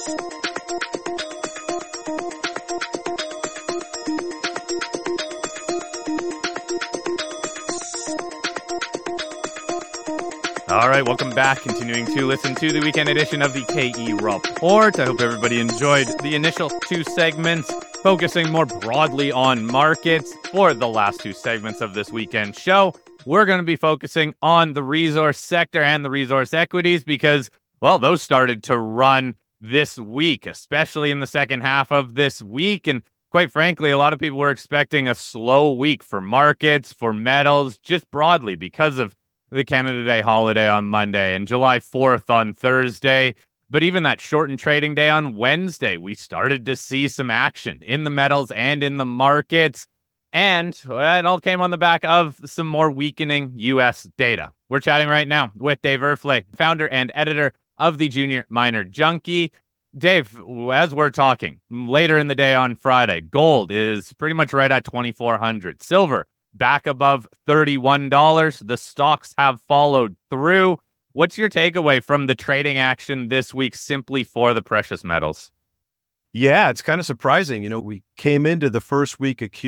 All right, welcome back. Continuing to listen to the weekend edition of the KE Report. I hope everybody enjoyed the initial two segments, focusing more broadly on markets. For the last two segments of this weekend show, we're going to be focusing on the resource sector and the resource equities because, well, those started to run this week, especially in the second half of this week. And quite frankly, a lot of people were expecting a slow week for markets, for metals, just broadly because of the Canada Day holiday on Monday and July 4th on Thursday. But even that shortened trading day on Wednesday, we started to see some action in the metals and in the markets. And it all came on the back of some more weakening U.S. data. We're chatting right now with Dave Erfle, founder and editor of the Junior Miner Junkie. Dave, as we're talking later in the day on Friday, gold is pretty much right at $2,400. Silver back above $31. The stocks have followed through. What's your takeaway from the trading action this week simply for the precious metals? Yeah, it's kind of surprising. We came into the first week of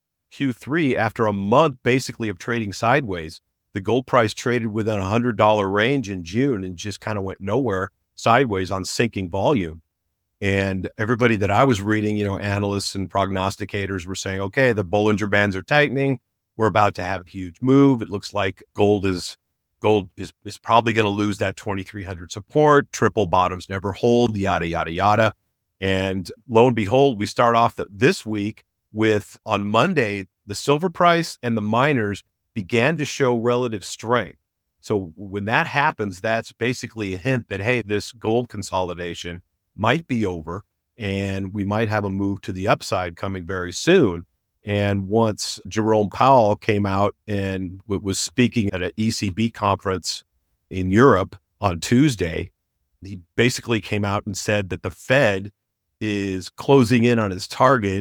Q3 after a month basically of trading sideways. The gold price traded within $100 range in June and just kind of went nowhere sideways on sinking volume. And everybody that I was reading, analysts and prognosticators were saying, okay, the Bollinger Bands are tightening. We're about to have a huge move. It looks like gold is probably going to lose that 2,300 support. Triple bottoms never hold, yada, yada, yada. And lo and behold, we start off this week with, on Monday, the silver price and the miners began to show relative strength. So when that happens, that's basically a hint that, hey, this gold consolidation might be over and we might have a move to the upside coming very soon. And once Jerome Powell came out and was speaking at an ECB conference in Europe on Tuesday, he basically came out and said that the Fed is closing in on its target,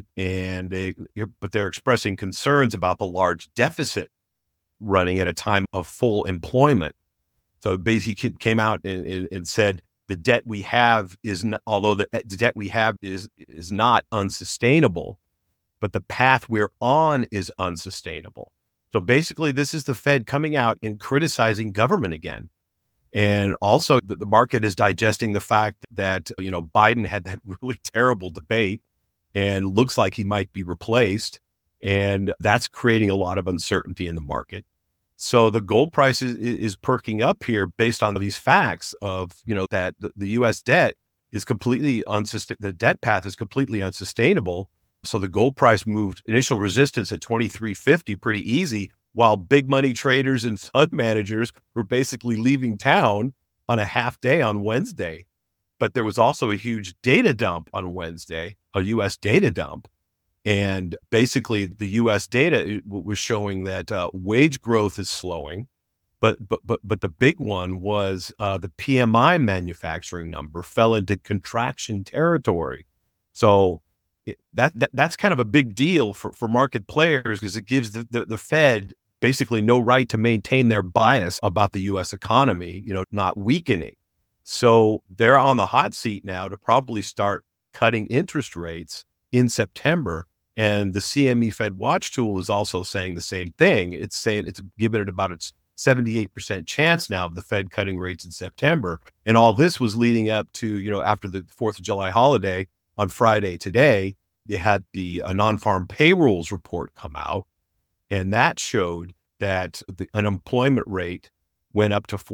but they're expressing concerns about the large deficit running at a time of full employment. So basically, he came out and said the debt we have is not, although the debt we have is not unsustainable, but the path we're on is unsustainable. So basically, this is the Fed coming out and criticizing government again. And also the market is digesting the fact that, Biden had that really terrible debate and looks like he might be replaced. And that's creating a lot of uncertainty in the market. So the gold price is perking up here based on these facts of, that the U.S. debt is completely the debt path is completely unsustainable. So the gold price moved initial resistance at 2,350 pretty easy, while big money traders and fund managers were basically leaving town on a half day on Wednesday. But there was also a huge data dump on Wednesday, a U.S. data dump. And basically the U.S. data was showing that wage growth is slowing. But the big one was the PMI manufacturing number fell into contraction territory. So that's kind of a big deal for market players because it gives the Fed basically no right to maintain their bias about the U.S. economy, not weakening. So they're on the hot seat now to probably start cutting interest rates in September. And the CME Fed Watch tool is also saying the same thing. It's saying it's given it about its 78% chance now of the Fed cutting rates in September. And all this was leading up to, after the 4th of July holiday on Friday today, you had the non-farm payrolls report come out. And that showed that the unemployment rate went up to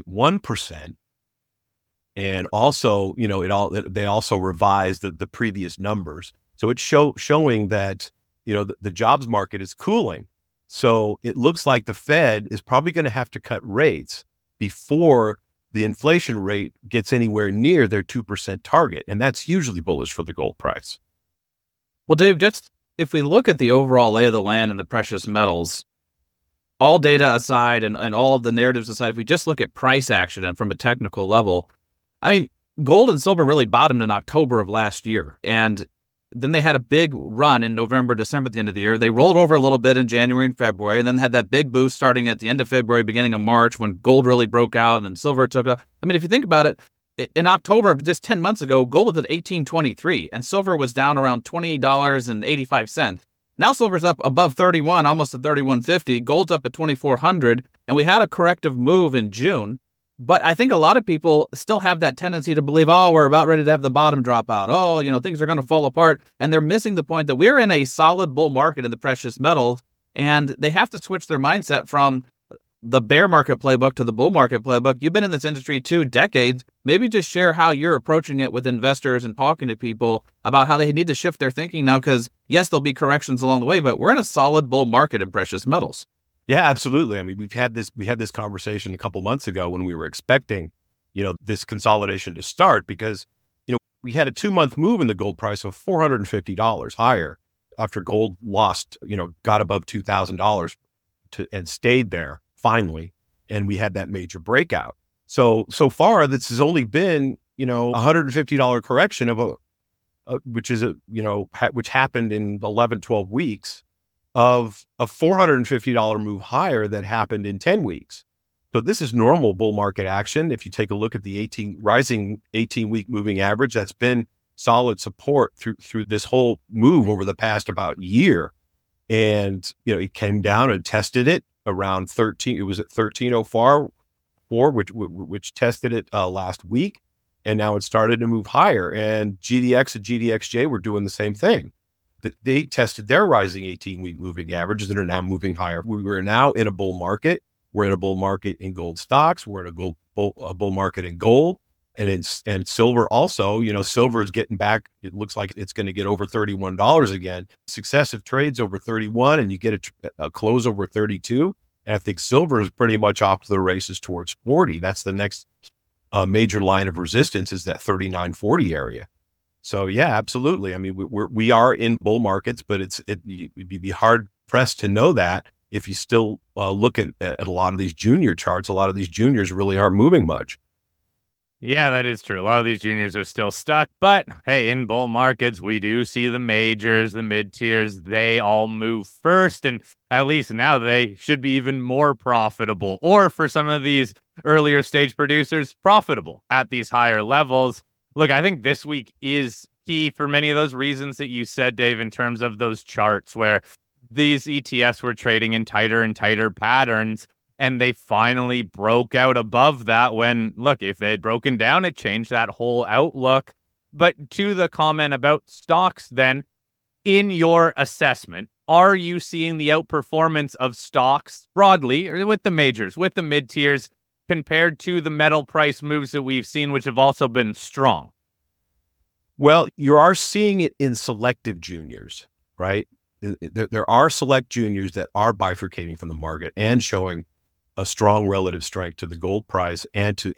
4.1%. And also, they also revised the previous numbers. So it's showing that, the jobs market is cooling. So it looks like the Fed is probably going to have to cut rates before the inflation rate gets anywhere near their 2% target. And that's usually bullish for the gold price. Well, Dave, just if we look at the overall lay of the land in the precious metals, all data aside and all of the narratives aside, if we just look at price action and from a technical level, gold and silver really bottomed in October of last year. And then they had a big run in November, December at the end of the year. They rolled over a little bit in January and February, and then had that big boost starting at the end of February, beginning of March, when gold really broke out and then silver took up. If you think about it, in October, just 10 months ago, gold was at $18.23 and silver was down around $20.85. Now silver's up above 31, almost at 31.50. Gold's up at 2,400, and we had a corrective move in June. But I think a lot of people still have that tendency to believe, oh, we're about ready to have the bottom drop out. Oh, things are going to fall apart. And they're missing the point that we're in a solid bull market in the precious metals, and they have to switch their mindset from the bear market playbook to the bull market playbook. You've been in this industry 2 decades. Maybe just share how you're approaching it with investors and talking to people about how they need to shift their thinking now, because yes, there'll be corrections along the way, but we're in a solid bull market in precious metals. Yeah, absolutely. I mean, we had this conversation a couple months ago when we were expecting, this consolidation to start, because, we had a 2-month move in the gold price of $450 higher after gold got above $2,000 and stayed there finally. And we had that major breakout. So far, this has only been, $150 correction which happened in 11, 12 weeks of a $450 move higher that happened in 10 weeks. So this is normal bull market action. If you take a look at the rising 18-week moving average, that's been solid support through this whole move over the past about year. And, it came down and tested it around 13. It was at 1304, which tested it last week. And now it started to move higher. And GDX and GDXJ were doing the same thing. They tested their rising 18-week moving averages and are now moving higher. We were now in a bull market. We're in a bull market in gold stocks. We're in a bull market in gold and silver also. Silver is getting back. It looks like it's going to get over $31 again. Successive trades over 31, and you get a close over 32. And I think silver is pretty much off to the races towards 40. That's the next major line of resistance, is that 39.40 area. So yeah, absolutely. I mean, we are in bull markets, but you'd be hard pressed to know that if you still look at a lot of these junior charts. A lot of these juniors really aren't moving much. Yeah, that is true. A lot of these juniors are still stuck, but hey, in bull markets, we do see the majors, the mid tiers, they all move first. And at least now they should be even more profitable, or for some of these earlier stage producers, profitable at these higher levels. Look, I think this week is key for many of those reasons that you said, Dave, in terms of those charts where these ETFs were trading in tighter and tighter patterns, and they finally broke out above that when, look, if they had broken down, it changed that whole outlook. But to the comment about stocks then, in your assessment, are you seeing the outperformance of stocks broadly, or with the majors, with the mid-tiers, compared to the metal price moves that we've seen, which have also been strong? Well, you are seeing it in selective juniors, right? There are select juniors that are bifurcating from the market and showing a strong relative strength to the gold price and to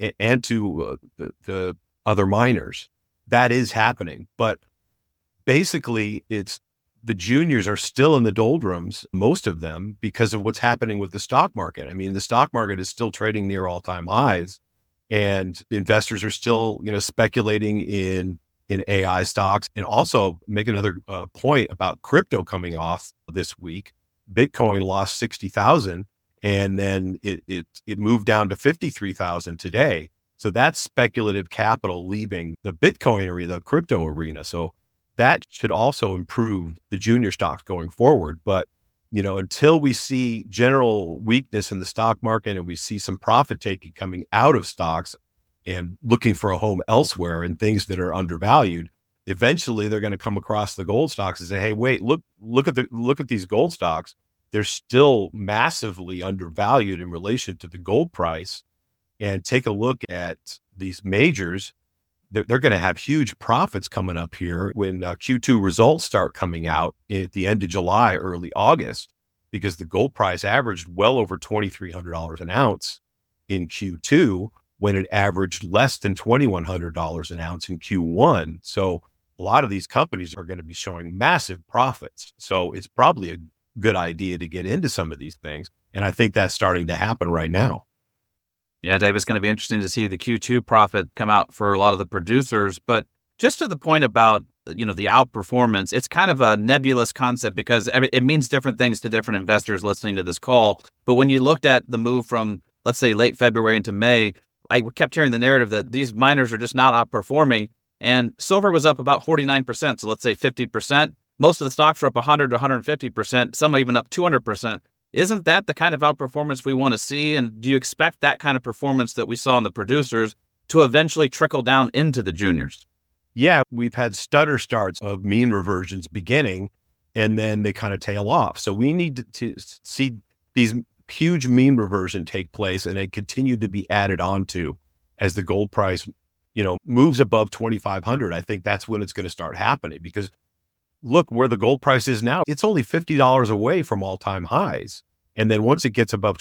the other miners. That is happening, but basically it's the juniors are still in the doldrums, most of them, because of what's happening with the stock market. I mean, the stock market is still trading near all-time highs, and investors are still, speculating in AI stocks. And also make another point about crypto coming off this week. Bitcoin lost 60,000, and then it moved down to 53,000 today. So that's speculative capital leaving the Bitcoin arena, the crypto arena. So that should also improve the junior stocks going forward. But, until we see general weakness in the stock market and we see some profit taking coming out of stocks and looking for a home elsewhere and things that are undervalued, eventually they're going to come across the gold stocks and say, hey, wait, look at these gold stocks. They're still massively undervalued in relation to the gold price. And take a look at these majors. They're going to have huge profits coming up here when Q2 results start coming out at the end of July, early August, because the gold price averaged well over $2,300 an ounce in Q2 when it averaged less than $2,100 an ounce in Q1. So a lot of these companies are going to be showing massive profits. So it's probably a good idea to get into some of these things. And I think that's starting to happen right now. Yeah, Dave, it's going to be interesting to see the Q2 profit come out for a lot of the producers. But just to the point about, the outperformance, it's kind of a nebulous concept because it means different things to different investors listening to this call. But when you looked at the move from, let's say, late February into May, I kept hearing the narrative that these miners are just not outperforming. And silver was up about 49%. So let's say 50%. Most of the stocks were up 100 to 150%, some even up 200%. Isn't that the kind of outperformance we want to see? And do you expect that kind of performance that we saw in the producers to eventually trickle down into the juniors? Yeah, we've had stutter starts of mean reversions beginning, and then they kind of tail off. So we need to see these huge mean reversion take place and they continue to be added onto as the gold price, moves above 2,500. I think that's when it's going to start happening, because look where the gold price is now. It's only $50 away from all-time highs. And then once it gets above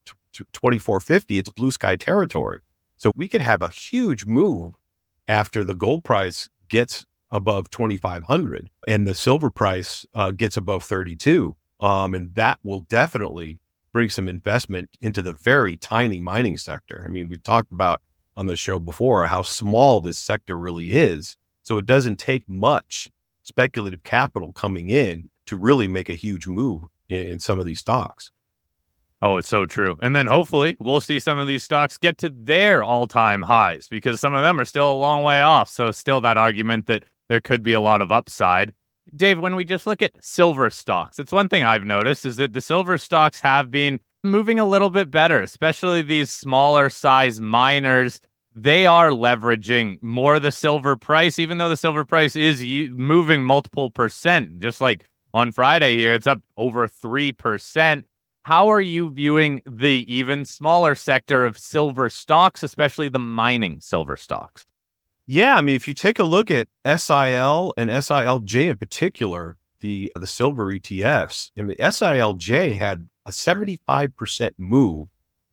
2450, it's blue sky territory. So we could have a huge move after the gold price gets above 2,500 and the silver price gets above 32. And that will definitely bring some investment into the very tiny mining sector. I mean, we've talked about on the show before how small this sector really is. So it doesn't take much speculative capital coming in to really make a huge move in some of these stocks. Oh, it's so true. And then hopefully we'll see some of these stocks get to their all-time highs, because some of them are still a long way off. So still that argument that there could be a lot of upside. Dave, when we just look at silver stocks, it's one thing I've noticed is that the silver stocks have been moving a little bit better, especially these smaller size miners. They are leveraging more the silver price, even though the silver price is moving multiple percent. Just like on Friday here, it's up over 3%. How are you viewing the even smaller sector of silver stocks, especially the mining silver stocks? Yeah, I mean, if you take a look at SIL and SILJ in particular, the silver ETFs, I mean, SILJ had a 75% move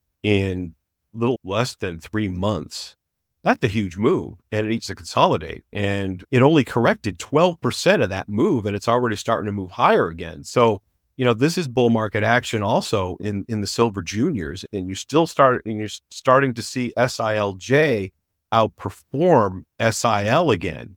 in little less than 3 months. That's a huge move, and it needs to consolidate. And it only corrected 12% of that move, and it's already starting to move higher again. So, this is bull market action also in the silver juniors, and you're starting to see SILJ outperform SIL again.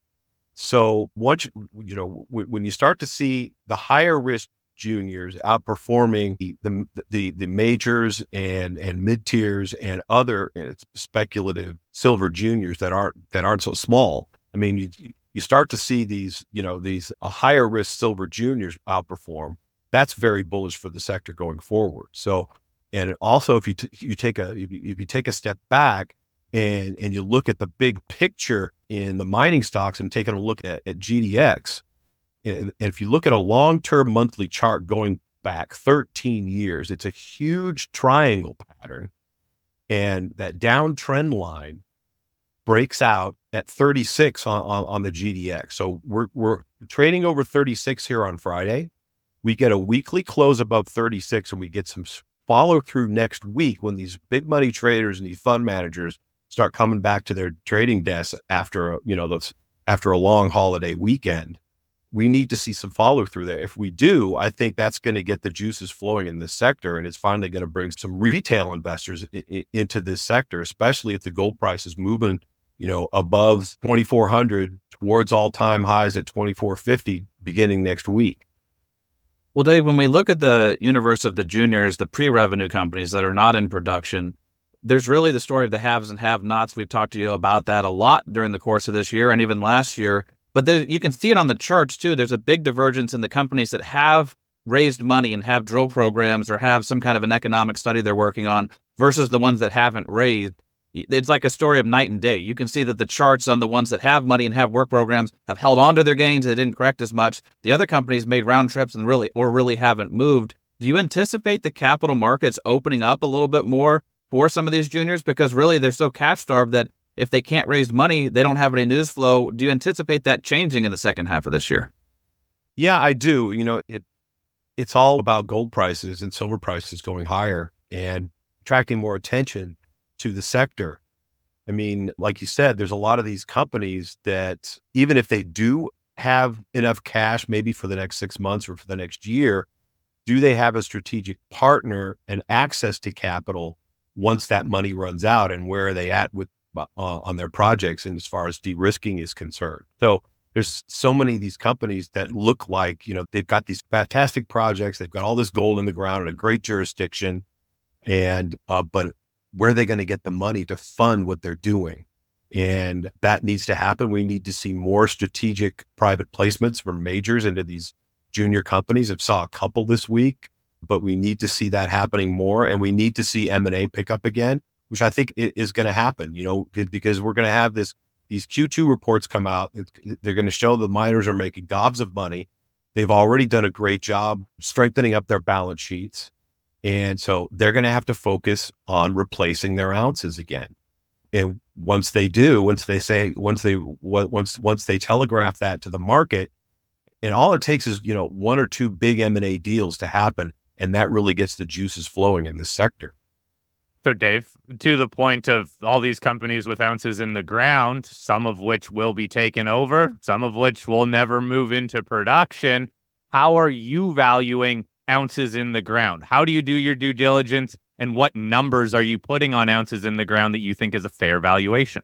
So once, when you start to see the higher risk juniors outperforming the majors and mid tiers and other speculative silver juniors that aren't so small. I mean, you start to see these higher risk silver juniors outperform. That's very bullish for the sector going forward. So, and also if you take a step back and you look at the big picture in the mining stocks and taking a look at GDX, and if you look at a long-term monthly chart going back 13 years, it's a huge triangle pattern, and that downtrend line breaks out at 36 on the GDX. So we're trading over 36 here on Friday. We get a weekly close above 36, and we get some follow through next week when these big money traders and these fund managers start coming back to their trading desks after a long holiday weekend. We need to see some follow through there. If we do, I think that's going to get the juices flowing in this sector, and it's finally going to bring some retail investors into this sector, especially if the gold price is moving, above 2,400 towards all-time highs at 2,450 beginning next week. Well, Dave, when we look at the universe of the juniors, the pre-revenue companies that are not in production, there's really the story of the haves and have-nots. We've talked to you about that a lot during the course of this year and even last year. But you can see it on the charts, too. There's a big divergence in the companies that have raised money and have drill programs or have some kind of an economic study they're working on versus the ones that haven't raised. It's like a story of night and day. You can see that the charts on the ones that have money and have work programs have held on to their gains. They didn't correct as much. The other companies made round trips and really haven't moved. Do you anticipate the capital markets opening up a little bit more for some of these juniors? Because really they're so cash starved that if they can't raise money, they don't have any news flow. Do you anticipate that changing in the second half of this year? Yeah, I do. It's all about gold prices and silver prices going higher and attracting more attention to the sector. I mean, like you said, there's a lot of these companies that even if they do have enough cash, maybe for the next 6 months or for the next year, do they have a strategic partner and access to capital once that money runs out, and where are they at with on their projects and as far as de-risking is concerned? So there's so many of these companies that look like, they've got these fantastic projects. They've got all this gold in the ground in a great jurisdiction. And, but where are they going to get the money to fund what they're doing? And that needs to happen. We need to see more strategic private placements from majors into these junior companies. I saw a couple this week, but we need to see that happening more. And we need to see M&A pick up again, which I think is going to happen, because we're going to have these Q2 reports come out. They're going to show the miners are making gobs of money. They've already done a great job strengthening up their balance sheets. And so they're going to have to focus on replacing their ounces again. And once they do, once they telegraph that to the market, and all it takes is, one or two big M&A deals to happen. And that really gets the juices flowing in this sector. So Dave, to the point of all these companies with ounces in the ground, some of which will be taken over, some of which will never move into production. How are you valuing ounces in the ground? How do you do your due diligence? And what numbers are you putting on ounces in the ground that you think is a fair valuation?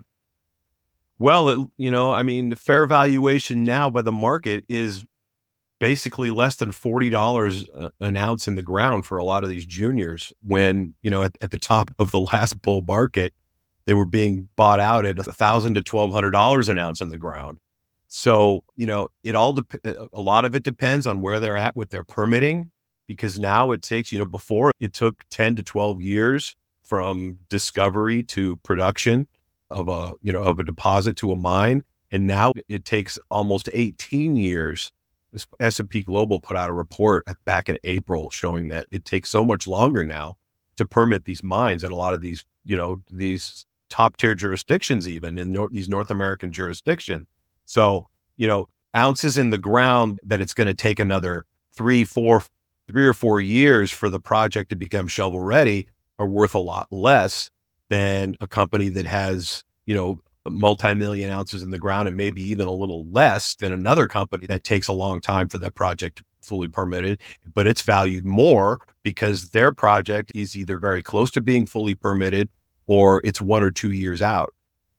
Well, the fair valuation now by the market is basically less than $40 an ounce in the ground for a lot of these juniors when, at the top of the last bull market, they were being bought out at $1,000 to $1,200 an ounce in the ground. So, a lot of it depends on where they're at with their permitting, because now it takes, before it took 10 to 12 years from discovery to production of a deposit to a mine. And now it takes almost 18 years. S&P Global put out a report back in April showing that it takes so much longer now to permit these mines in a lot of these, these top tier jurisdictions, even in these North American jurisdictions. So, ounces in the ground that it's going to take another 3 or 4 years for the project to become shovel ready are worth a lot less than a company that has, multi-million ounces in the ground, and maybe even a little less than another company that takes a long time for that project to fully permitted, but it's valued more because their project is either very close to being fully permitted or it's 1 or 2 years out.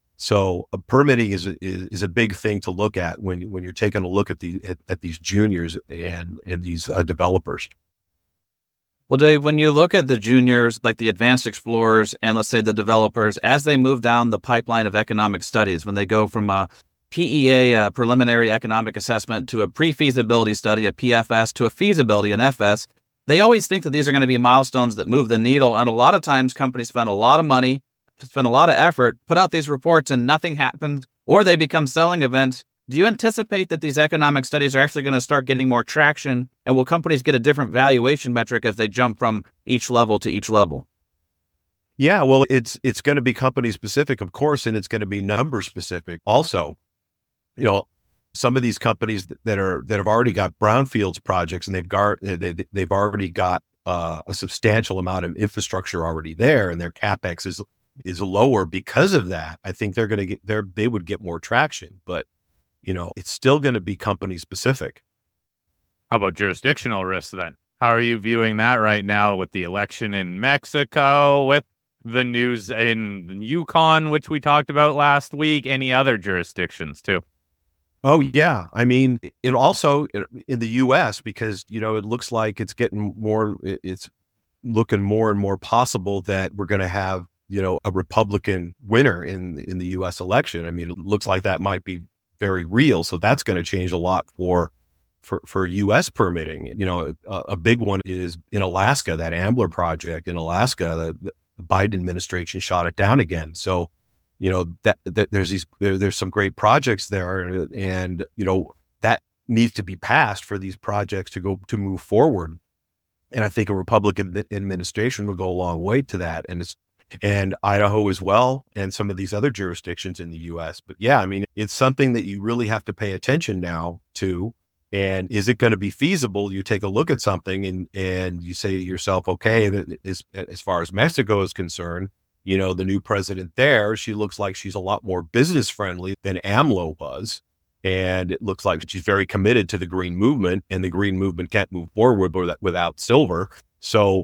So permitting is a big thing to look at when you're taking a look at these juniors and these developers. Well, Dave, when you look at the juniors, like the advanced explorers and let's say the developers, as they move down the pipeline of economic studies, when they go from a PEA, a preliminary economic assessment, to a pre-feasibility study, a PFS, to a feasibility, an FS, they always think that these are going to be milestones that move the needle. And a lot of times companies spend a lot of money, spend a lot of effort, put out these reports and nothing happens, or they become selling events. Do you anticipate that these economic studies are actually going to start getting more traction, and will companies get a different valuation metric as they jump from each level to each level? Yeah, well, it's going to be company specific, of course, and it's going to be number specific also. Some of these companies that have already got brownfields projects and they've already got a substantial amount of infrastructure already there, and their capex is lower because of that. I think they would get more traction, but it's still going to be company specific. How about jurisdictional risks then? How are you viewing that right now with the election in Mexico, with the news in Yukon, which we talked about last week, any other jurisdictions too? Oh yeah. I mean, it also in the US, because, it looks like it's looking more and more possible that we're going to have, a Republican winner in the US election. I mean, it looks like that might be very real. So that's going to change a lot for US permitting. A big one is in Alaska, that Ambler project in Alaska. The Biden administration shot it down again. So, that there's some great projects there, and that needs to be passed for these projects to move forward. And I think a Republican administration will go a long way to that. And Idaho as well, and some of these other jurisdictions in the US. But yeah, I mean, it's something that you really have to pay attention now to. And is it going to be feasible? You take a look at something and you say to yourself, okay, as far as Mexico is concerned, the new president there, she looks like she's a lot more business friendly than AMLO was. And it looks like she's very committed to the green movement, and the green movement can't move forward without silver. So,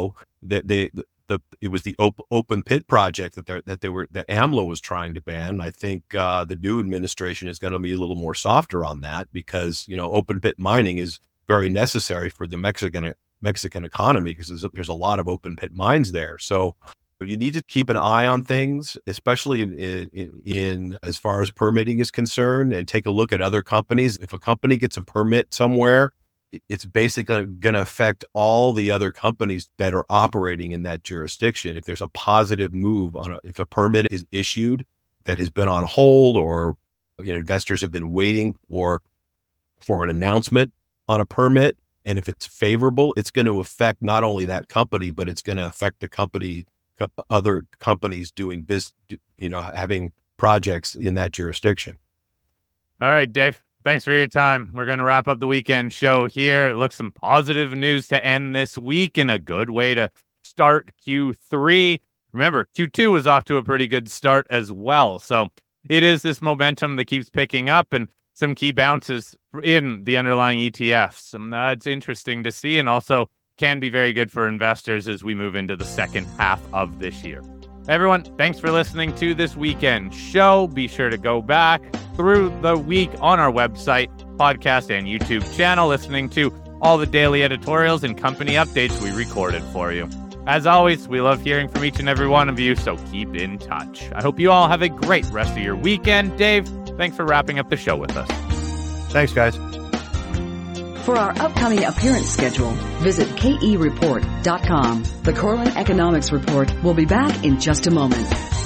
it was the open pit project that AMLO was trying to ban. I think the new administration is going to be a little more softer on that because open pit mining is very necessary for the Mexican economy because there's a lot of open pit mines there. So You need to keep an eye on things, especially in as far as permitting is concerned, and take a look at other companies. If a company gets a permit somewhere, it's basically going to affect all the other companies that are operating in that jurisdiction. If there's a positive move if a permit is issued that has been on hold, or investors have been waiting for an announcement on a permit, and if it's favorable, it's going to affect not only that company, but it's going to affect the other companies doing business, having projects in that jurisdiction. All right, Dave, thanks for your time. We're going to wrap up the weekend show here. It looks some positive news to end this week, and a good way to start Q3. Remember, Q2 was off to a pretty good start as well. So it is this momentum that keeps picking up, and some key bounces in the underlying ETFs. And that's interesting to see, and also can be very good for investors as we move into the second half of this year. Everyone, thanks for listening to this weekend show. Be sure to go back through the week on our website, podcast, and YouTube channel, listening to all the daily editorials and company updates we recorded for you. As always, we love hearing from each and every one of you, so keep in touch. I hope you all have a great rest of your weekend. Dave, thanks for wrapping up the show with us. Thanks, guys. For our upcoming appearance schedule, visit kereport.com. The Corlin Economics Report will be back in just a moment.